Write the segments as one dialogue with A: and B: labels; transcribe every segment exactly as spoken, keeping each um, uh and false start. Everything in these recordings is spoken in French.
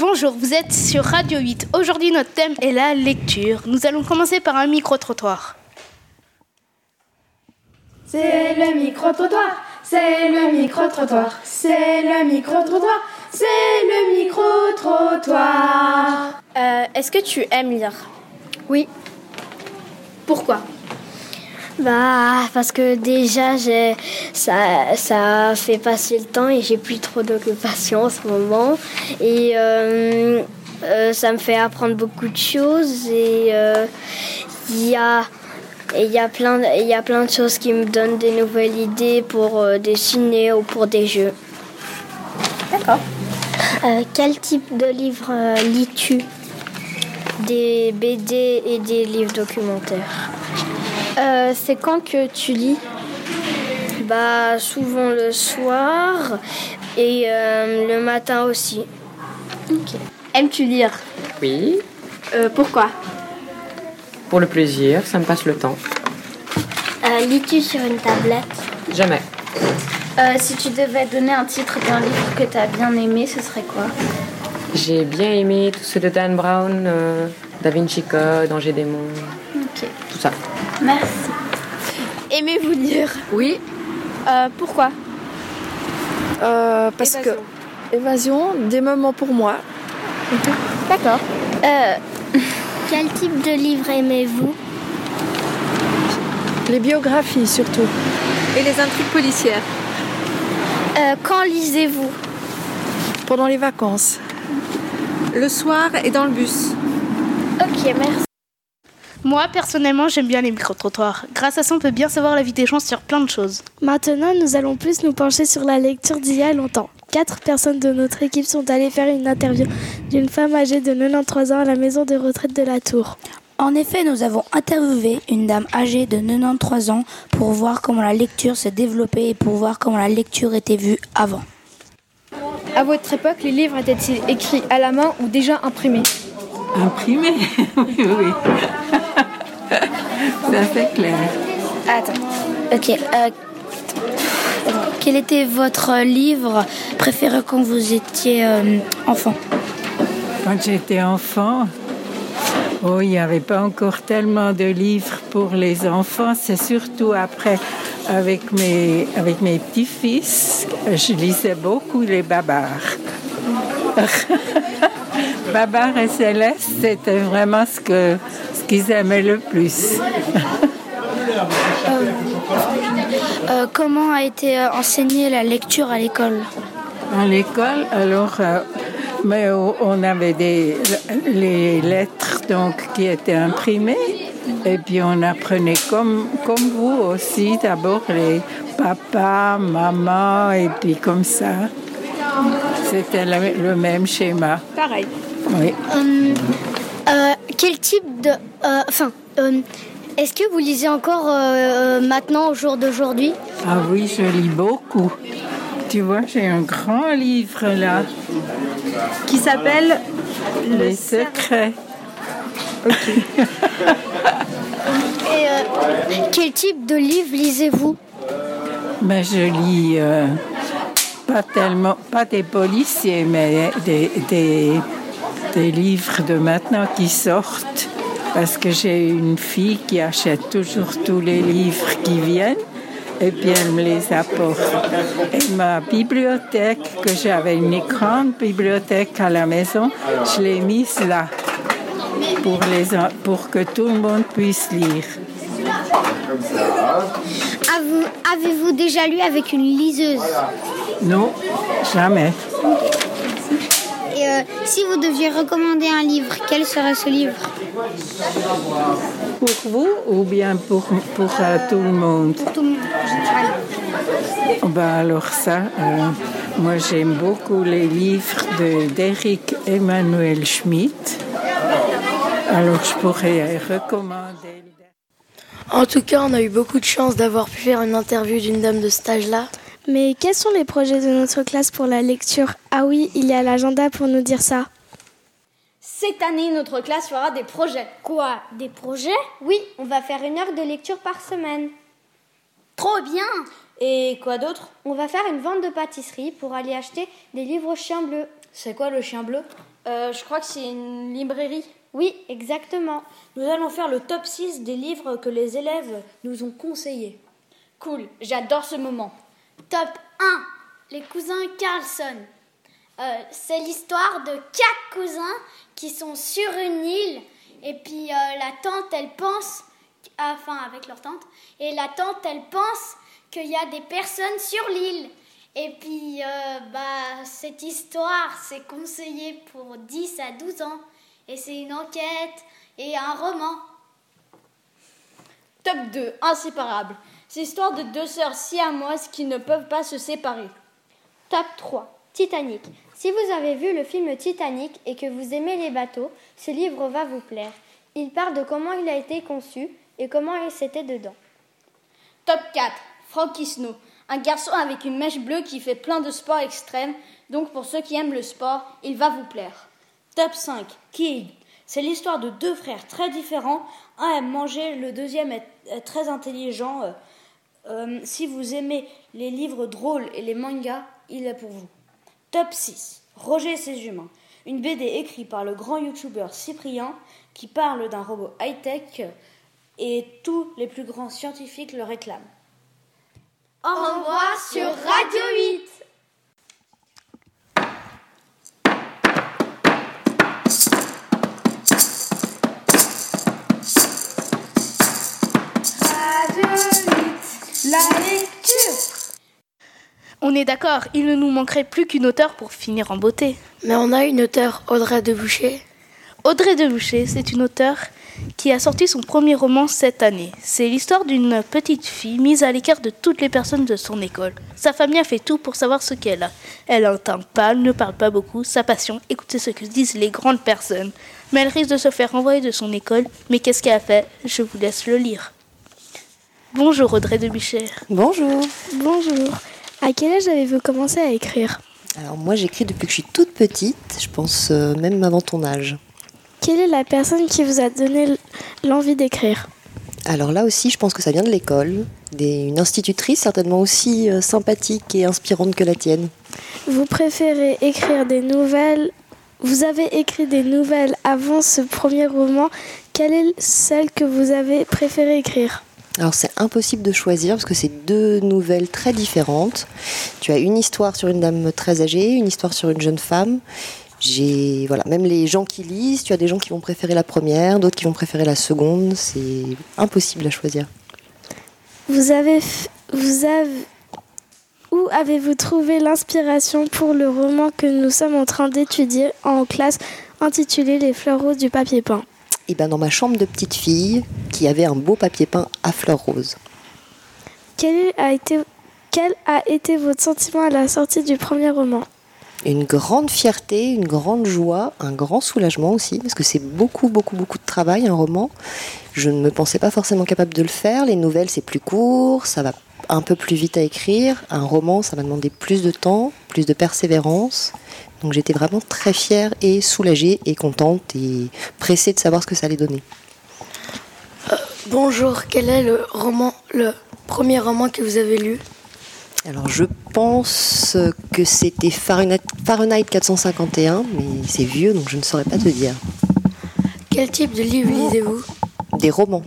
A: Bonjour, vous êtes sur Radio huit. Aujourd'hui, notre thème est la lecture. Nous allons commencer par un micro-trottoir.
B: C'est le micro-trottoir, c'est le micro-trottoir, c'est le micro-trottoir, c'est le micro-trottoir.
C: Euh, est-ce que tu aimes lire ?
D: Oui.
C: Pourquoi ?
D: Bah, parce que déjà, j'ai, ça, ça fait passer le temps et j'ai plus trop d'occupation en ce moment. Et euh, euh, ça me fait apprendre beaucoup de choses. Et il euh, y a... il y a plein, il y a plein de choses qui me donnent des nouvelles idées pour euh, dessiner ou pour des jeux.
C: D'accord.
D: Euh, quel type de livre euh, lis-tu ? Des B D et des livres documentaires.
C: Euh, c'est quand que tu lis ?
D: Bah, souvent le soir et euh, le matin aussi.
C: Okay. Aimes-tu lire ?
E: Oui.
C: Euh, pourquoi ?
E: Pour le plaisir, ça me passe le temps.
D: Euh, lis-tu sur une tablette ?
E: Jamais.
C: Euh, si tu devais donner un titre d'un livre que tu as bien aimé, ce serait quoi ?
E: J'ai bien aimé tous ceux de Dan Brown, euh, Da Vinci Code, Angers Démon,
C: Ok.
E: tout ça.
C: Merci. Aimez-vous lire ?
F: Oui.
C: Euh, pourquoi ?
F: Euh, parce
C: Évasion.
F: que évasion, des moments pour moi.
C: D'accord. Euh,
D: Quel type de livre aimez-vous ?
F: Les biographies surtout.
B: Et les intrigues policières.
D: euh, Quand lisez-vous ?
F: Pendant les vacances.
B: Le soir et dans le bus.
D: Ok, merci.
A: Moi, personnellement, j'aime bien les micro-trottoirs. Grâce à ça, on peut bien savoir la vie des gens sur plein de choses.
G: Maintenant, nous allons plus nous pencher sur la lecture d'il y a longtemps. Quatre personnes de notre équipe sont allées faire une interview d'une femme âgée de quatre-vingt-treize ans à la maison de retraite de la Tour.
H: En effet, nous avons interviewé une dame âgée de quatre-vingt-treize ans pour voir comment la lecture se développait et pour voir comment la lecture était vue avant.
I: À votre époque, les livres étaient-ils écrits à la main ou déjà imprimés ?
J: Imprimés, oui, oui. Ça c'est clair.
H: Attends. Ok. Euh, quel était votre livre préféré quand vous étiez euh, enfant ?
J: Quand j'étais enfant, oh, il n'y avait pas encore tellement de livres pour les enfants. C'est surtout après, avec mes, avec mes petits-fils, je lisais beaucoup les Babar. Babar et Céleste, c'était vraiment ce, que, ce qu'ils aimaient le plus.
H: euh, euh, Comment a été enseignée la lecture à l'école ?
J: À l'école, alors, euh, mais on avait des, les lettres donc, qui étaient imprimées et puis on apprenait comme, comme vous aussi, d'abord les papas, maman et puis comme ça. C'était le, le même schéma.
I: Pareil.
J: Oui.
D: Euh, euh, quel type de... Enfin, euh, euh, est-ce que vous lisez encore euh, maintenant au jour d'aujourd'hui ?
J: Ah oui, je lis beaucoup. Tu vois, j'ai un grand livre là.
I: Qui s'appelle
J: Les secrets.
I: Ok.
D: Et euh, quel type de livre lisez-vous ?
J: Ben, je lis euh, pas tellement, pas des policiers, mais des, des, des livres de maintenant qui sortent. Parce que j'ai une fille qui achète toujours tous les livres qui viennent. Et puis elle me les apporte. Et ma bibliothèque, que j'avais une grande bibliothèque à la maison, je l'ai mise là pour, les, pour que tout le monde puisse lire.
D: Avez-vous, avez-vous déjà lu avec une liseuse ?
J: Non, jamais.
D: Et euh, si vous deviez recommander un livre, quel serait ce livre ?
J: Pour vous ou bien pour, pour euh, tout le monde ?
D: Pour tout le monde, en général.
J: Ben alors ça, euh, moi j'aime beaucoup les livres de, d'Éric Emmanuel Schmitt. Alors je pourrais recommander.
K: En tout cas, on a eu beaucoup de chance d'avoir pu faire une interview d'une dame de cet âge-là.
G: Mais quels sont les projets de notre classe pour la lecture ? Ah oui, il y a l'agenda pour nous dire ça.
C: Cette année, notre classe fera des projets.
D: Quoi ? Des projets ?
C: Oui, on va faire une heure de lecture par semaine.
D: Trop bien !
C: Et quoi d'autre ? On va faire une vente de pâtisserie pour aller acheter des livres au chien bleu.
K: C'est quoi le chien bleu ?
L: Euh, je crois que c'est une librairie.
M: Oui, exactement.
L: Nous allons faire le top six des livres que les élèves nous ont conseillés. Cool, j'adore ce moment.
N: Top un, les cousins Carlson. Euh, c'est l'histoire de quatre cousins qui sont sur une île et puis euh, la tante, elle pense, enfin avec leur tante, et la tante, elle pense qu'il y a des personnes sur l'île. Et puis, euh, bah, cette histoire, c'est conseillé pour dix à douze ans. Et c'est une enquête et un roman.
L: Top deux, Inséparables. C'est l'histoire de deux sœurs siamoises qui ne peuvent pas se séparer.
M: Top trois, Titanic. Si vous avez vu le film Titanic et que vous aimez les bateaux, ce livre va vous plaire. Il parle de comment il a été conçu et comment il s'était dedans.
L: Top quatre, Frankie Snow. Un garçon avec une mèche bleue qui fait plein de sports extrêmes. Donc pour ceux qui aiment le sport, il va vous plaire. Top cinq, Kid. C'est l'histoire de deux frères très différents. Un aime manger, le deuxième est, est très intelligent. Euh, euh, si vous aimez les livres drôles et les mangas, il est pour vous. Top six, Roger et ses humains. Une B D écrite par le grand youtubeur Cyprien qui parle d'un robot high-tech et tous les plus grands scientifiques le réclament.
N: Au revoir sur Radio huit.
B: La lecture.
A: On est d'accord, il ne nous manquerait plus qu'une auteure pour finir en beauté.
K: Mais on a une auteure, Audrey Deboucher.
A: Audrey Deboucher, c'est une auteure qui a sorti son premier roman cette année. C'est l'histoire d'une petite fille mise à l'écart de toutes les personnes de son école. Sa famille a fait tout pour savoir ce qu'elle a. Elle a un teint pâle, ne parle pas beaucoup, sa passion, écoutez ce que disent les grandes personnes. Mais elle risque de se faire renvoyer de son école. Mais qu'est-ce qu'elle a fait? Je vous laisse le lire. Bonjour Audrey Deboucher.
O: Bonjour.
G: Bonjour. À quel âge avez-vous commencé à écrire?
O: Alors moi j'écris depuis que je suis toute petite, je pense euh, même avant ton âge.
G: Quelle est la personne qui vous a donné l'envie d'écrire?
O: Alors là aussi je pense que ça vient de l'école, des, une institutrice certainement aussi euh, sympathique et inspirante que la tienne.
G: Vous préférez écrire des nouvelles? Vous avez écrit des nouvelles avant ce premier roman. Quelle est celle que vous avez préféré écrire?
O: Alors c'est impossible de choisir parce que c'est deux nouvelles très différentes. Tu as une histoire sur une dame très âgée, une histoire sur une jeune femme. J'ai, voilà, même les gens qui lisent, tu as des gens qui vont préférer la première, d'autres qui vont préférer la seconde. C'est impossible à choisir.
G: Vous avez, vous avez, où avez-vous trouvé l'inspiration pour le roman que nous sommes en train d'étudier en classe intitulé Les fleurs roses du papier peint?
O: Et ben dans ma chambre de petite fille qui avait un beau papier peint à fleurs roses.
G: Quel a été, quel a été votre sentiment à la sortie du premier roman?
O: Une grande fierté, une grande joie, un grand soulagement aussi, parce que c'est beaucoup, beaucoup, beaucoup de travail, un roman. Je ne me pensais pas forcément capable de le faire. Les nouvelles, c'est plus court, ça va un peu plus vite à écrire. Un roman, ça va demander plus de temps, plus de persévérance. Donc j'étais vraiment très fière et soulagée et contente et pressée de savoir ce que ça allait donner.
K: Euh, bonjour, quel est le roman, le premier roman que vous avez lu?
O: Alors je pense que c'était Fahrenheit, Fahrenheit quatre cent cinquante et un, mais c'est vieux donc je ne saurais pas te dire.
K: Quel type de livre lisez-vous?
O: Des romans.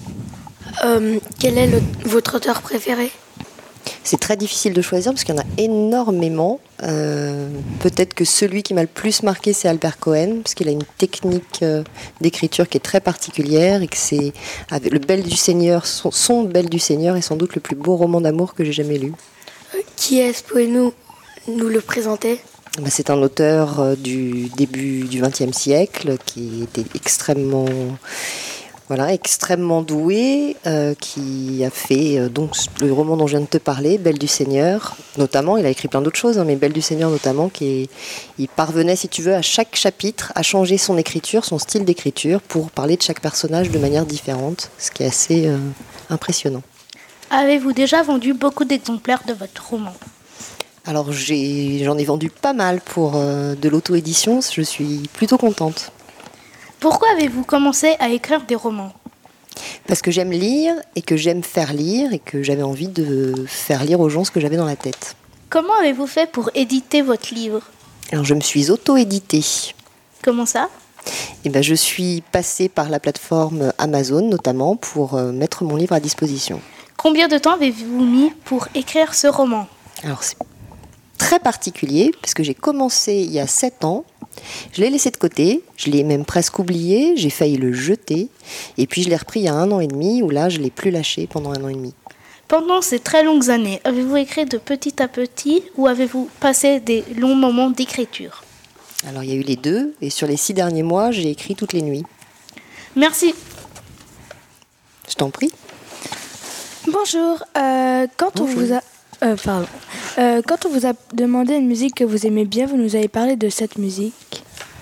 K: Euh, quel est le, votre auteur préféré?
O: C'est très difficile de choisir parce qu'il y en a énormément. Euh, peut-être que celui qui m'a le plus marqué, c'est Albert Cohen, parce qu'il a une technique euh, d'écriture qui est très particulière et que c'est avec le Bel du Seigneur, son, son Bel du Seigneur est sans doute le plus beau roman d'amour que j'ai jamais lu.
K: Euh, qui est-ce? Pouvez-nous nous le présenter?
O: Ben, c'est un auteur euh, du début du vingtième siècle qui était extrêmement... Voilà, extrêmement doué, euh, qui a fait euh, donc le roman dont je viens de te parler, Belle du Seigneur, notamment. Il a écrit plein d'autres choses, hein, mais Belle du Seigneur notamment, qui est, il parvenait, si tu veux, à chaque chapitre, à changer son écriture, son style d'écriture, pour parler de chaque personnage de manière différente, ce qui est assez euh, impressionnant.
A: Avez-vous déjà vendu beaucoup d'exemplaires de votre roman?
O: Alors j'ai, j'en ai vendu pas mal pour euh, de l'auto-édition, je suis plutôt contente.
A: Pourquoi avez-vous commencé à écrire des romans?
O: Parce que j'aime lire et que j'aime faire lire et que j'avais envie de faire lire aux gens ce que j'avais dans la tête.
A: Comment avez-vous fait pour éditer votre livre?
O: Alors je me suis auto-éditée.
A: Comment ça ?
O: Eh ben, je suis passée par la plateforme Amazon notamment pour euh, mettre mon livre à disposition.
A: Combien de temps avez-vous mis pour écrire ce roman ?
O: Alors c'est très particulier parce que j'ai commencé il y a sept ans, je l'ai laissé de côté, je l'ai même presque oublié, j'ai failli le jeter et puis je l'ai repris il y a un an et demi où là je ne l'ai plus lâché pendant un an et demi.
A: Pendant ces très longues années, avez-vous écrit de petit à petit ou avez-vous passé des longs moments d'écriture ?
O: Alors il y a eu les deux et sur les six derniers mois j'ai écrit toutes les nuits.
A: Merci.
O: Je t'en prie.
B: Bonjour. Euh, quand
O: Bonjour.
B: on vous a, euh, pardon. Euh, quand on vous a demandé une musique que vous aimez bien, vous nous avez parlé de cette musique.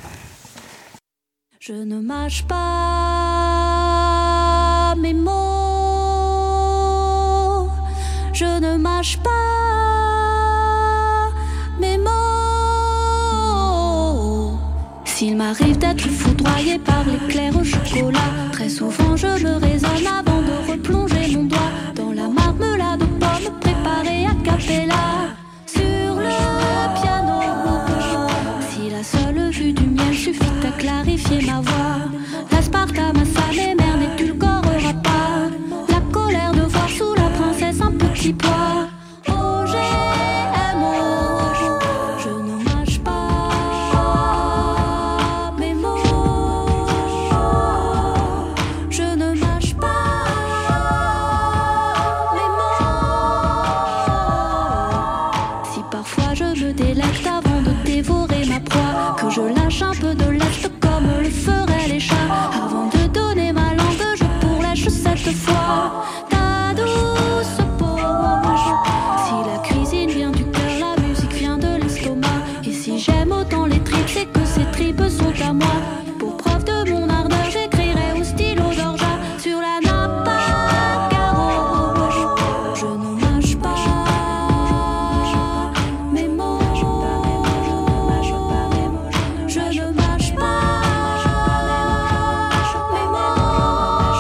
P: Je ne mâche pas mes mots. Je ne mâche pas mes mots. S'il m'arrive d'être foudroyé par l'éclair au chocolat, très souvent je me raisonne avant de replonger mon doigt dans la marmelade aux pommes préparée à cappella sur le piano. Si la seule vue du miel suffit à clarifier ma voix, l'aspartame à sa mère n'édulcorera pas la colère de voir sous la princesse un petit pois. Oh, j'ai que je lâche un peu de lest comme le feraient les chats. Avant de donner ma langue, je pourlèche cette fois ta douce peau. Si la cuisine vient du cœur, la musique vient de l'estomac. Et si j'aime autant les tripes, c'est que ces tripes sont à moi. Pour preuve de mon ardeur, j'écrirai au stylo d'orgeat sur la nappe à carreaux. Je ne mâche pas mes mots. Je ne mâche pas mes mots.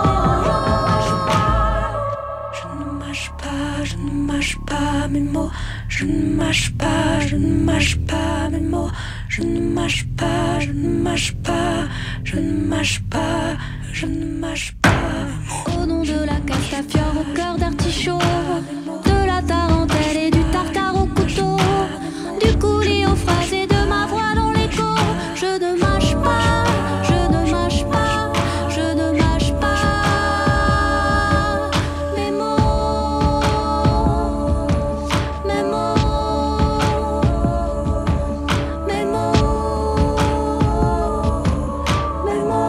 P: Je ne mâche pas, je ne mâche pas mes mots. Je ne mâche pas, je ne mâche pas mes mots. Je ne mâche pas, je ne mâche pas, je ne mâche pas, je ne mâche pas. Au nom de la castafiore au cœur d'artichaut, de la tarentelle et du tartare au couteau, du coulis aux phrases et de ma voix dans l'écho. Je ne mâche pas, je ne mâche pas, je ne mâche pas mes mots, mes mots, mes mots, mes mots.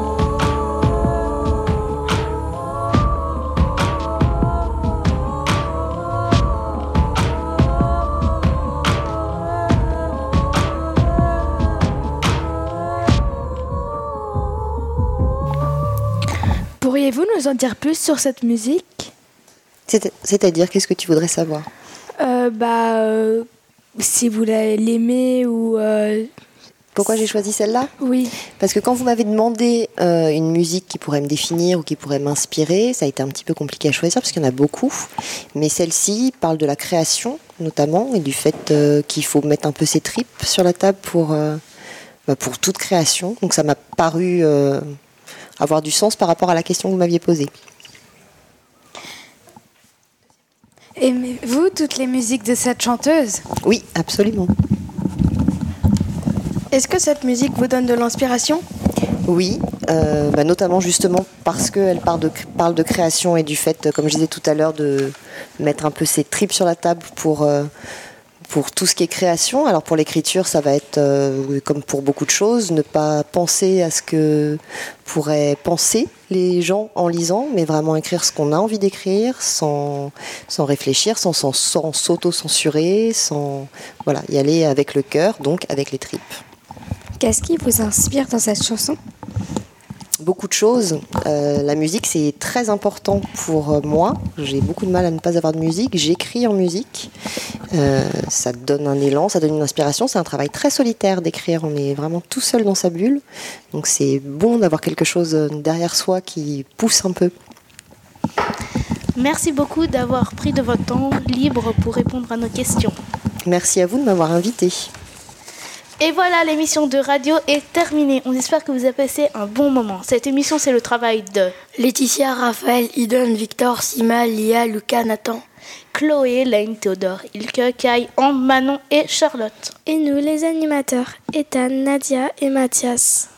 B: Pourriez-vous nous en dire plus sur cette musique ?
O: C'est- C'est-à-dire, qu'est-ce que tu voudrais savoir ?
B: euh, Bah, euh, si vous la- l'aimez ou... euh,
O: Pourquoi j'ai choisi celle-là ?
B: Oui.
O: Parce que quand vous m'avez demandé euh, une musique qui pourrait me définir ou qui pourrait m'inspirer, ça a été un petit peu compliqué à choisir parce qu'il y en a beaucoup. Mais celle-ci parle de la création notamment et du fait euh, qu'il faut mettre un peu ses tripes sur la table pour, euh, bah, pour toute création. Donc ça m'a paru euh, avoir du sens par rapport à la question que vous m'aviez posée.
B: Aimez-vous toutes les musiques de cette chanteuse ?
O: Oui, absolument.
B: Est-ce que cette musique vous donne de l'inspiration ?
O: Oui, euh, bah notamment justement parce qu'elle parle de, parle de création et du fait, comme je disais tout à l'heure, de mettre un peu ses tripes sur la table pour, euh, pour tout ce qui est création. Alors pour l'écriture, ça va être, euh, comme pour beaucoup de choses, ne pas penser à ce que pourraient penser les gens en lisant, mais vraiment écrire ce qu'on a envie d'écrire, sans, sans réfléchir, sans, sans, sans s'auto-censurer, sans voilà, y aller avec le cœur, donc avec les tripes.
G: Qu'est-ce qui vous inspire dans cette chanson ?
O: Beaucoup de choses. Euh, la musique, c'est très important pour moi. J'ai beaucoup de mal à ne pas avoir de musique. J'écris en musique. Euh, ça donne un élan, ça donne une inspiration. C'est un travail très solitaire d'écrire. On est vraiment tout seul dans sa bulle. Donc c'est bon d'avoir quelque chose derrière soi qui pousse un peu.
A: Merci beaucoup d'avoir pris de votre temps libre pour répondre à nos questions.
O: Merci à vous de m'avoir invité.
A: Et voilà, l'émission de radio est terminée. On espère que vous avez passé un bon moment. Cette émission, c'est le travail de
K: Laetitia, Raphaël, Iden, Victor, Sima, Lia, Lucas, Nathan,
A: Chloé, Lane, Théodore, Ilke, Kai, Anne, Manon et Charlotte.
G: Et nous, les animateurs, Ethan, Nadia et Mathias.